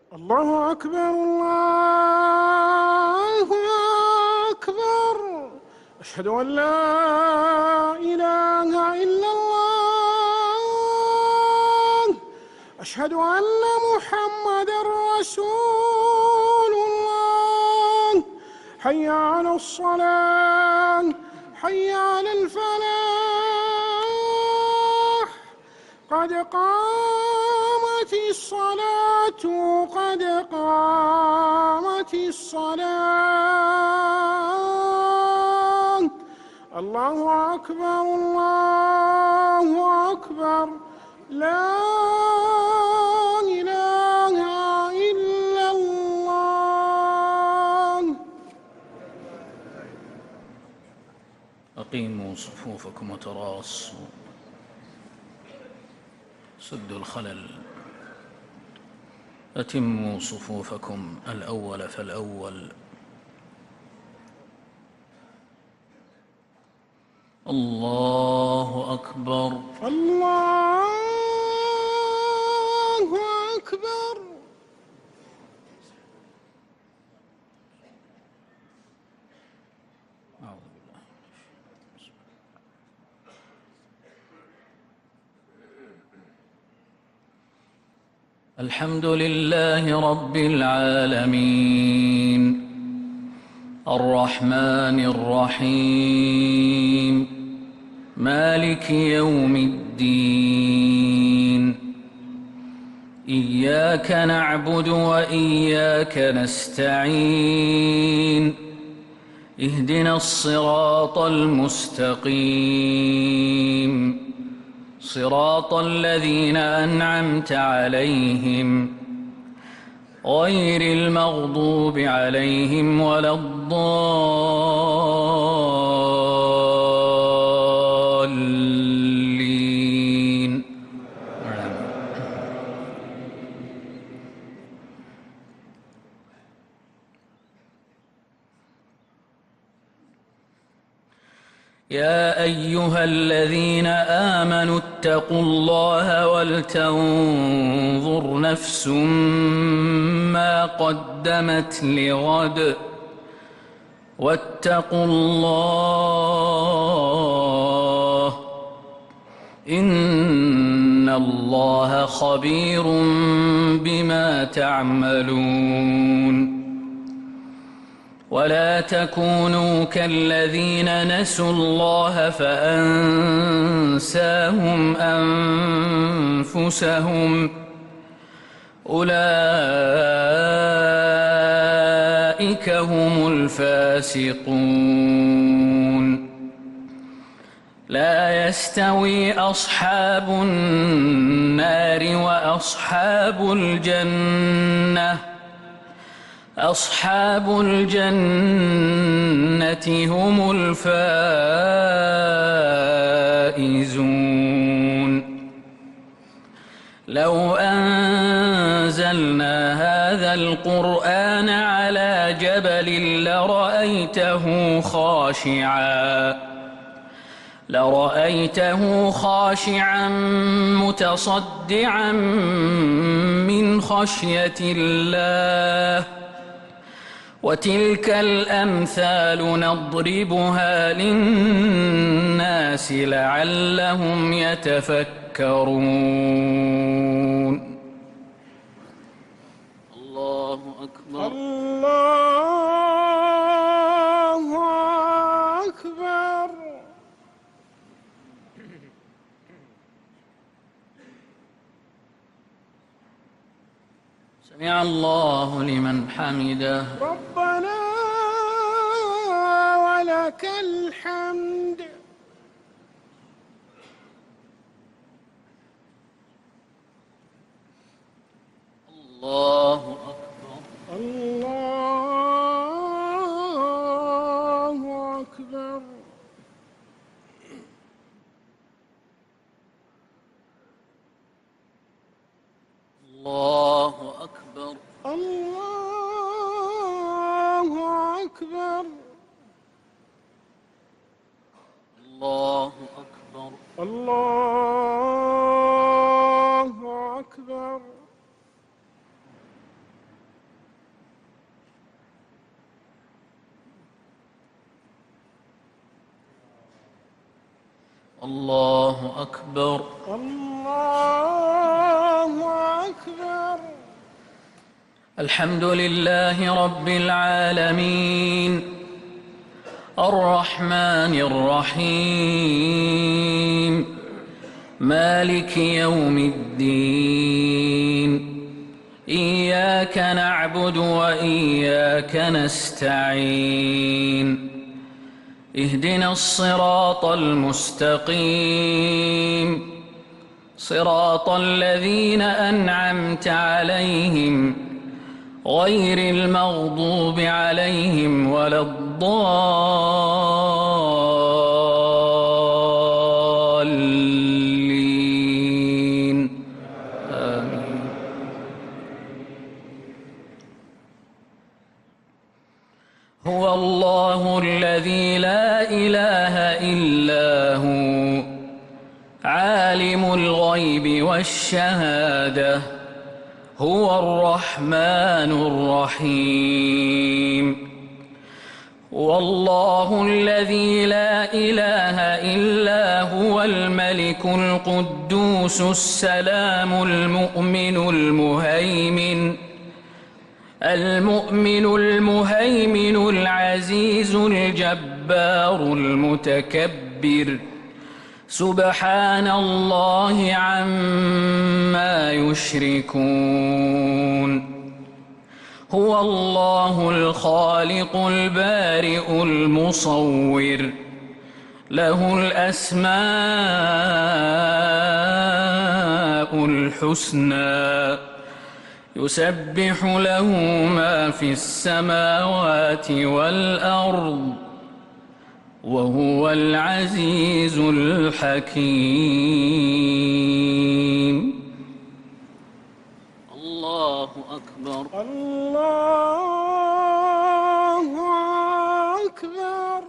الله أكبر الله أكبر. أشهد أن لا إله إلا الله. أشهد أن محمدًا رسول الله. حي على الصلاة، حي على الفلاح. قد قامت الصلاة، قد قامت الصلاة. الله أكبر الله أكبر. لا إله إلا الله. أقيموا صفوفكم وتراصوا، سدوا الخلل، أتموا صفوفكم الأول فالأول. الله أكبر الله أكبر. أعوذ بالله. الحمد لله رب العالمين، الرحمن الرحيم، مالك يوم الدين. إياك نعبد وإياك نستعين، اهدنا الصراط المستقيم، صراط الذين أنعمت عليهم غير المغضوب عليهم ولا الضالين. يا أيها الذين آمنوا اتقوا الله ولتنظر نفس ما قدمت لغد، واتقوا الله إن الله خبير بما تعملون. ولا تكونوا كالذين نسوا الله فأنساهم أنفسهم، أولئك هم الفاسقون. لا يستوي أصحاب النار وأصحاب الجنة، أصحاب الجنة هم الفائزون. لو أنزلنا هذا القرآن على جبل لرأيته خاشعا متصدعا من خشية الله. وتلك الأمثال نضربها للناس لعلهم يتفكرون. الله أكبر الله أكبر. سمع الله لمن حمده. ربنا ولك الحمد. الله أكبر الله أكبر. الله أكبر الله أكبر. الله أكبر الله أكبر. الله أكبر. الله أكبر. الحمد لله رب العالمين الرحمن الرحيم مالك يوم الدين إياك نعبد وإياك نستعين اهدنا الصراط المستقيم صراط الذين أنعمت عليهم غير المغضوب عليهم ولا الضالين آمين. هو الله الذي لا إله إلا هو عالم الغيب والشهادة هو الرحمن الرحيم. والله الذي لا إله إلا هو الملك القدوس السلام المؤمن المهيمن العزيز الجبار المتكبر سبحان الله عما يشركون. هو الله الخالق البارئ المصور له الأسماء الحسنى يسبح له ما في السماوات والأرض وهو العزيز الحكيم. الله أكبر. الله أكبر.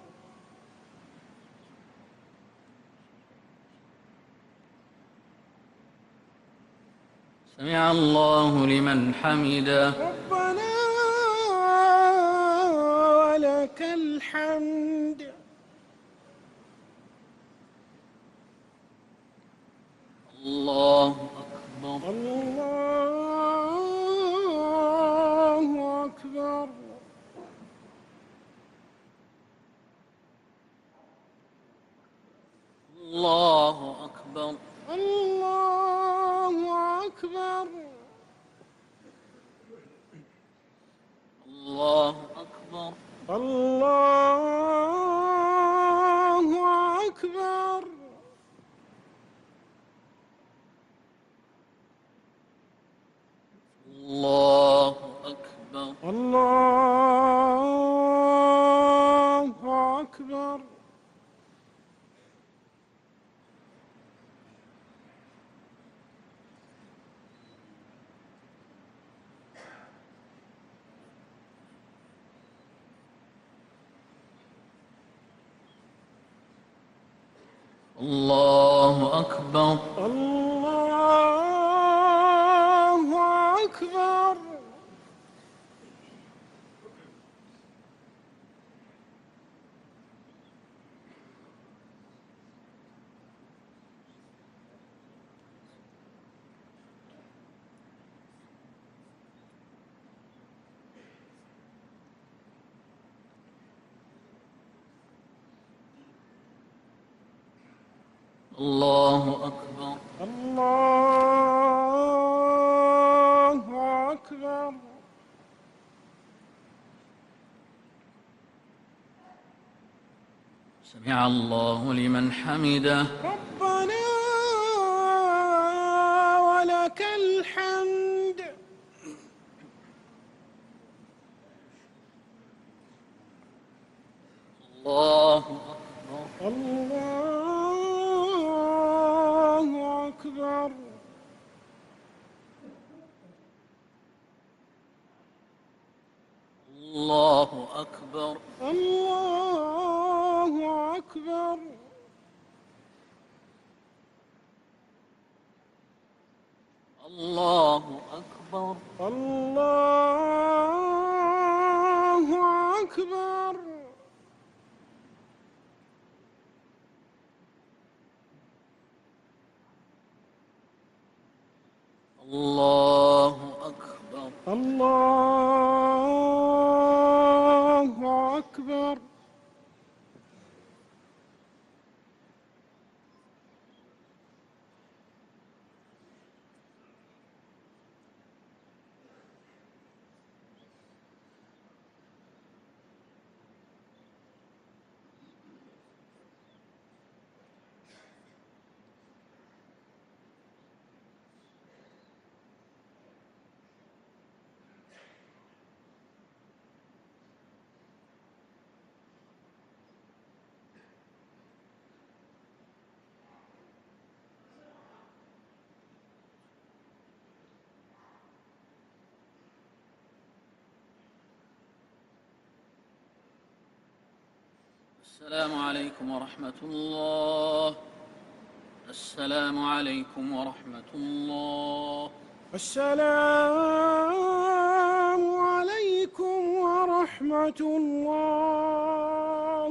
سمع الله لمن حمده. ربنا ولك الحمد. الله أكبر. الله أكبر. الله أكبر. الله أكبر. الله أكبر. الله أكبر. الله أكبر. الله أكبر. الله أكبر. الله أكبر. الله أكبر. الله أكبر. سمع الله لمن حمده. ربنا ولك الحمد. الله أكبر. الله أكبر. الله أكبر. الله أكبر. الله أكبر. الله أكبر. الله أكبر. الله أكبر. السلام عليكم ورحمة الله. السلام عليكم ورحمة الله. السلام عليكم ورحمة الله.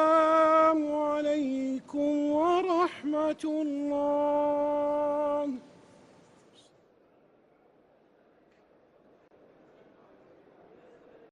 السلام عليكم ورحمة الله.